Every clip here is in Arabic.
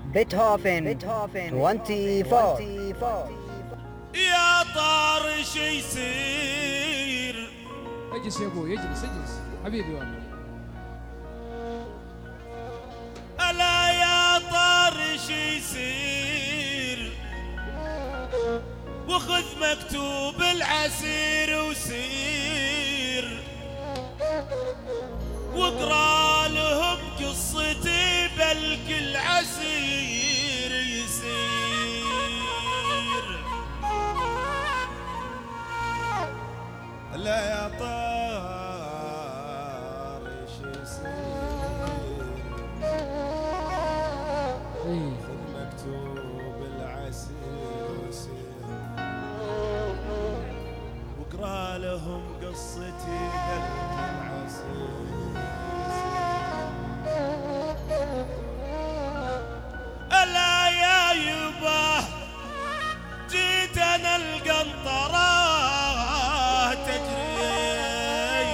بيتهوفن 24. يا طار شي يصير. اجلس يا ابوي، اجلس حبيبي والله. ألا يا طار شي يصير، وخذ مكتوب العسير وسير، واقرا لهم قصتي بل كل عسير يسير. لا يا طار شي يصير، خذ مكتوب العسير وسير، واقرا لهم قصتي بل كل عسير. ألا يا يبا جيت أنا القنطرة تجري،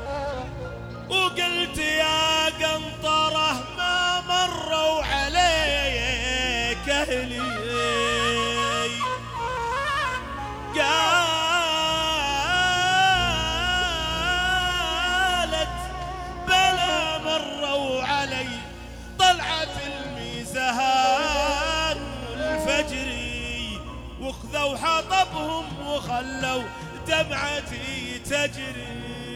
وقلت يا قنطرة ما مروا عليك أهلي، قالت بلا مروا علي، طلعت الميزان والفجري، وخذوا حطبهم وخلوا دمعتي تجري.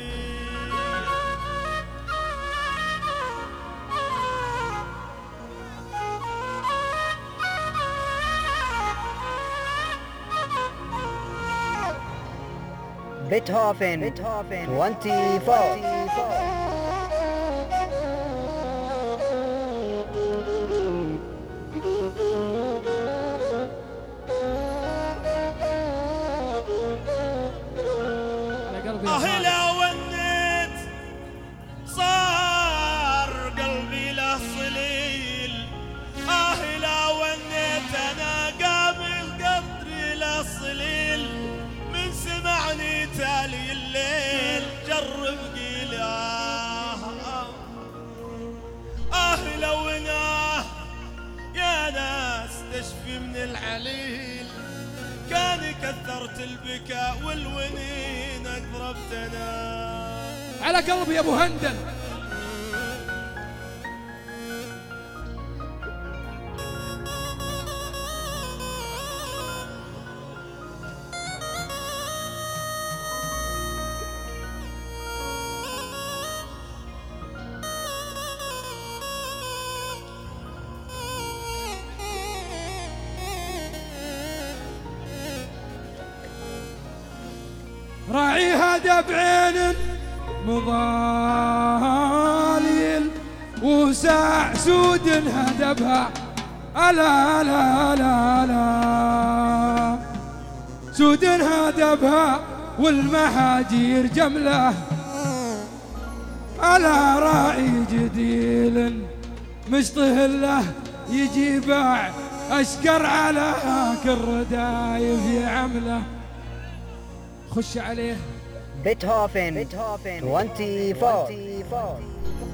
بيتهوفن 24. لا ونيت صار قلبي له صليل، لا ونيت انا قابل قدري له صليل، من سمعني تالي الليل جرب قيل لو ناه يا ناس تشفي من العليل، كان كثرت البكاء والونين اقربتنا على قلبي يا ابو هندل. راعي هدى بعين مضاليل، وساع سود هدبها ألا لا لا لا، سود هدبها والمحاجير جمله، ألا راعي جديل مشطهله يجي باع أشكر على كل ردايف يعمله. خش عليه بيتهوفن 24.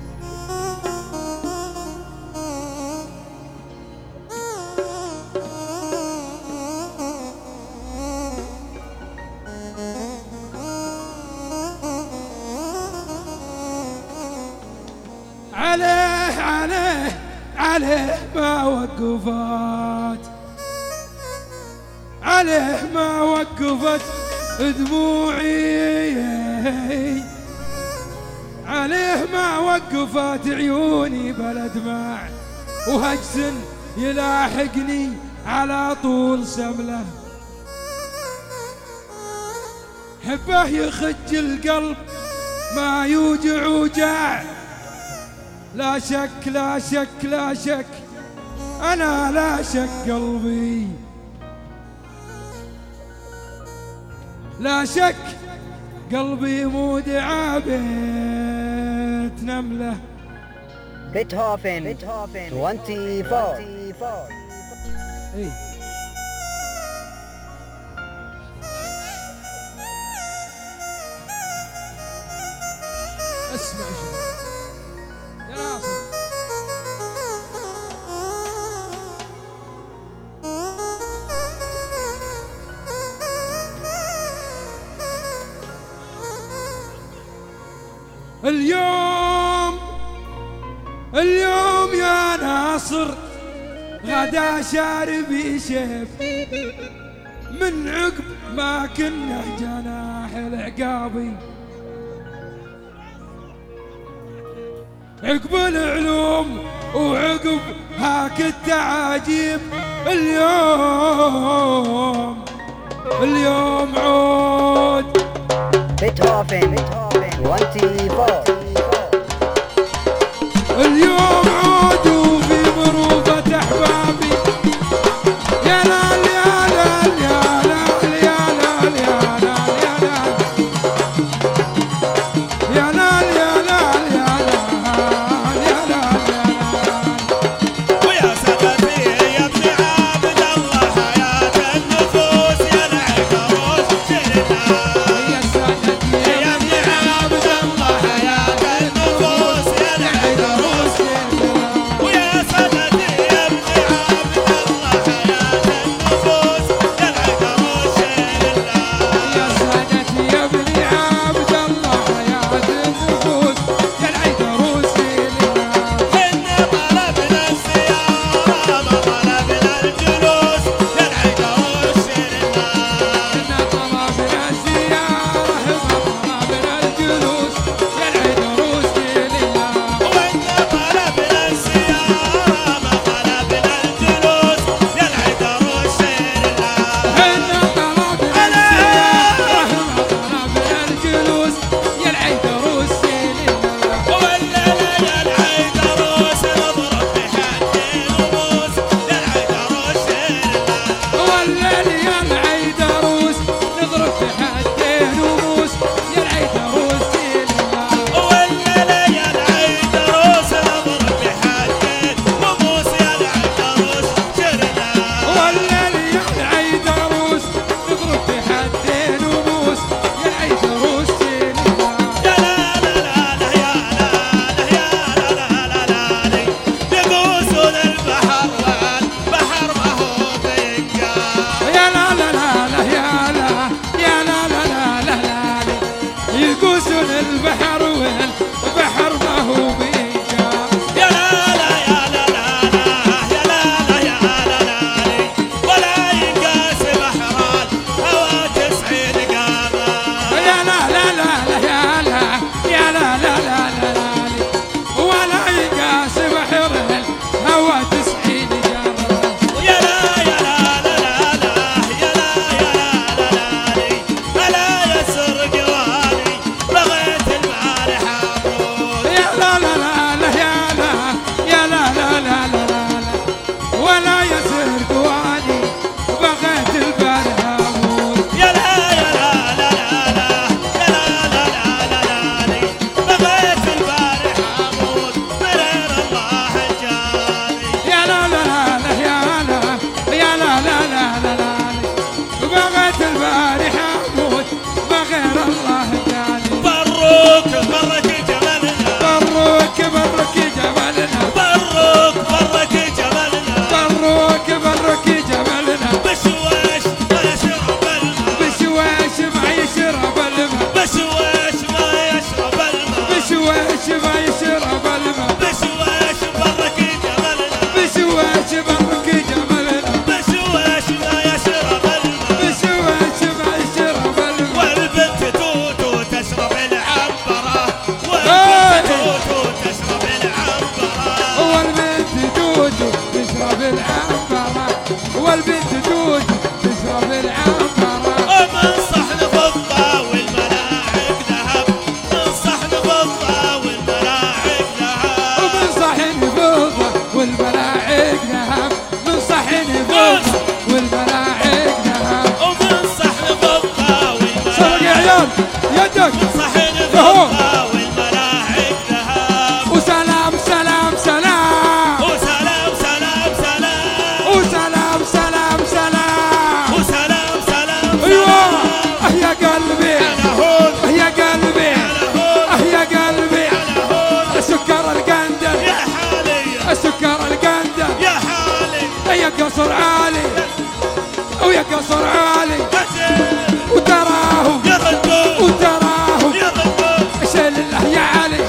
عليه عليه عليه ما وقفت، عليه ما وقفت دموعي، عليه ما وقفت عيوني بلا دماع، وهجس يلاحقني على طول سمله، حبه يخج القلب ما يوجع وجاع، لا شك لا شك لا شك أنا لا شك قلبي، لا شك قلبي مودع بيت نملة. بيتهوفن 24. اي اسمع شو يا ناصر. اليوم يا ناصر غدا شاربي شيف من عقب ما كنا جناح العقابي، عقب العلوم وعقب هاك التعاجيب. اليوم عود بيتهوفن 24. اليوم عود وفي مروبة أحبابي. يا لال يا لال يا لال يا لال يا لال يا لال يا لال يا لال يا لال يا لال. ويا سقفي يا ابن عبد الله حياة النفوس يا العكروس شرنا. يا سادتي يا ابن عبد الله حياة النفوس يا العكروس. ويا سقفي يا ابن عبد الله حياة النفوس يا العكروس شرنا. يا سادتي يا ابن عبد الله حياة النفوس يا العكروس. إنا طلبنا الزيارة ما طلبنا الجلوس يا العكروس شرنا. إنا طلبنا الزيارة ما طلبنا الجلوس يا العكروس لله. وإنا طلبنا الزيارة ما طلبنا الجلوس يا العكروس شرنا. إنا طلبنا الزيارة ما طلبنا الجلوس يا العكروس لله. والليلة يا العكروس نضرب بحدين وبوس يا العكروس شرنا. والليل يا العيدروس نضرب في حدين وبوس يا العيدروس لله. والليلة يا العكروس نضرب بحدين وبوس يا العكروس شرنا. والليل يا العيدروس نضرب في حدين وبوس يا العيدروس لله. يا لا لا لا لا يا لا لا يا لا لا لا لا لي يقوسون البحر والبحر ما هو بينقال. يا لا لا لا لا يا لا يا لا لا لا لا لا يقوسون البحر والبحر ما هو بينقال. يا لا لا يا لا لا لا يا لا لا يا لا لا لي ولا ينقاس بحران هوا 90 قامة. يا لا لا لا لا يا لا يا لا لا لا لا لا ولا يقاس بحر الهوى 90 جرة. يا لا يا لا لا لا لا يا لا يا لا لا لا لي ألا يسر قواني بغيت البارح أموت. يا لا لا لا لا يا لا يا لا لا لا لا لا ولا يسر قواني بغيت البارح اموت. يا لا يا لا لا لا لا يا لا لا لا لا لا لي بغيت البارح أموت مرير الله جاني. يا لا لا لا لا يا لا يا لا لا لا لا لا بغيت البارح اموت بغير الله جاني. بروك برك جمالنا بروك برك جمالنا بروك برك جمالنا بروك برك جمالنا بشويش ما يشرب الماء بشواش ما يشرب الماء بشويش ما يشرب الماء بشواش ما يشرب الماء بشويش برك جمالنا بشواش برك جمالنا بشويش ما يشرب الماء بشواش ما يشرب الماء. والبنت توتو تشرب العنبرة والبنت توتو تشرب العنبرة والبنت توتو تشرب العنبرة والبنت توتو تشرب العنبرة. ومن صحن فضة والملاعق ذهب من صحن فضة والملاعق ذهب ومن صحن فضة والملاعق ذهب من صحن فضة والملاعق ذهب. ومن صحن فضة سرق يا عيال يدك صحن أهو. فضة والملاعق ذهب وسلام سلام سلام وسلام سلام سلام وسلام سلام سلام وسلام سلام ايوه سلام يا قلبي على هون يا قلبي على هون يا قلبي على هون سكر القندل يا حالي سكر القندل يا حالي يا قصر عالي ويا قصر عالي هجر وتراهم يا غدور وتراهم يا غدور شيل الله يا علي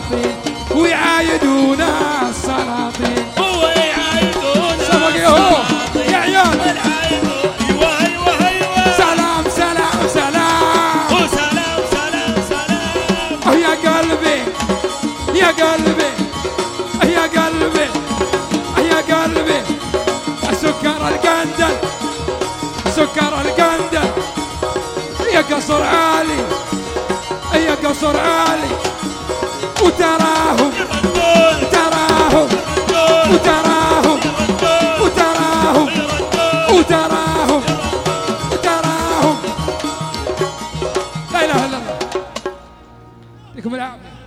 السلاطين ويعايدون السلاطين هو يعايدون سبق هو يا عيال العايدون ايوه ايوه ايوه سلام سلام سلام وسلام سلام سلام يا قلبي يا قلبي يا قلبي يا قلبي سكر القندل سكر القندل يا قصر عالي يا قصر عالي وتراهم تراهم وتراهم وتراهم وتراهم وتراهم لا اله الا الله يعطيكم العافيه.